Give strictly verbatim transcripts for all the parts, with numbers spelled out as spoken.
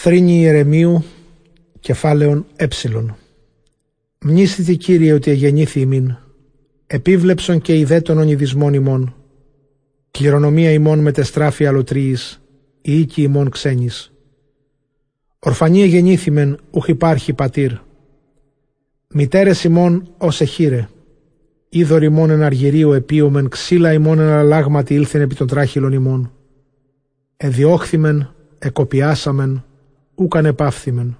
Θρήνη Ιερεμίου, κεφάλαιον έψιλον. Μνήσθητη, Κύριε, ότι εγεννήθη ημίν, επίβλεψον και ιδέτων ονειδισμών ημών, κληρονομία ημών μετεστράφη αλωτρίης, η οίκη ημών ξένης. Ορφανή εγεννήθημεν, ουχ υπάρχει πατήρ. Μητέρες ημών ως εχείρε, είδωρ ημών εν αργυρίου επίομεν, ξύλα ημών εν αλλάγματι ήλθεν επί των τράχυλων ημών. Εδιώχθημεν, εκοπιάσαμεν, ούκαν επάφθημεν.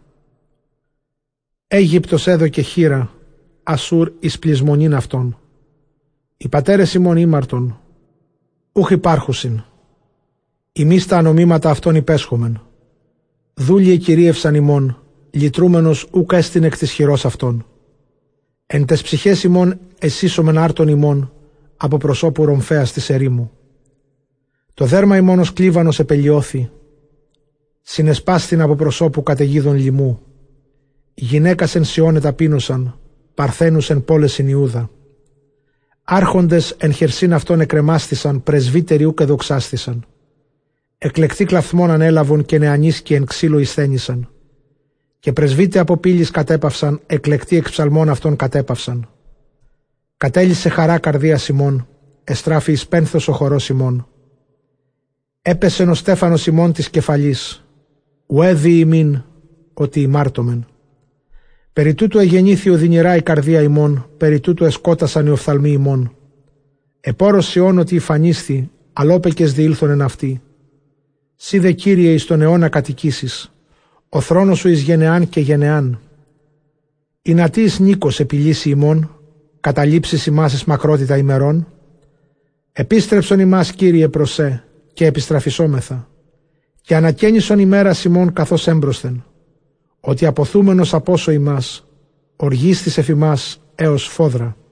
Αίγυπτος έδωκε χείρα, Ασούρ εις πλεισμονήν αυτών. Οι πατέρες ημών ήμαρτον, ούχ υπάρχουσιν. Ημείς τα ανομήματα αυτών υπέσχομεν. Δούλοι κυρίευσαν ημών, λυτρούμενος ούκ έστιν εκ της χειρός αυτών. Εν τες ψυχές ημών εσύσομεν άρτων ημών, από προσώπου ρομφέας της ερήμου. Το δέρμα ημών ως κλίβανος επελιώθη, συνεσπάστην από προσώπου καταιγίδων λιμού. Γυναίκας εν Σιών εταπείνωσαν, παρθένους εν πόλες εν Ιούδα. Άρχοντες εν χερσίν αυτών εκρεμάστησαν, πρεσβύτεροι ούκ εδοξάστησαν. Εκλεκτοί κλαθμών ανέλαβον και νεανίσκοι εν ξύλο εισθένησαν. Και πρεσβύτεροι από πύλης κατέπαυσαν, εκλεκτοί εξ ψαλμών αυτών κατέπαυσαν. Κατέλυσε χαρά καρδία ημών, εστράφη εις πένθος ο χορός ημών. Έπεσεν ο στέφανος ημών της κεφαλής, ουέδι ημίν, ότι ημάρτωμεν. Περί τούτου εγεννήθη οδυνηρά η καρδία ημών, περί τούτου εσκότασαν οι οφθαλμοί ημών. Επόρος Σιών ότι υφανίσθη, αλόπεκες διήλθον εν αυτή. Σύ δε, Κύριε, εις τον αιώνα κατοικήσεις, ο θρόνος σου εις γενεάν και γενεάν. Η νατή εις νίκος επιλύσει ημών, καταλήψεις ημάς εις μακρότητα ημερών. Επίστρεψον ημάς, Κύριε, προσέ, και επιστραφισόμεθα, και ανακαίνισον ημέρας ημών καθώς έμπροσθεν, ότι αποθούμενος απόσο ημάς, οργίστης εφ' ημάς έως φόδρα.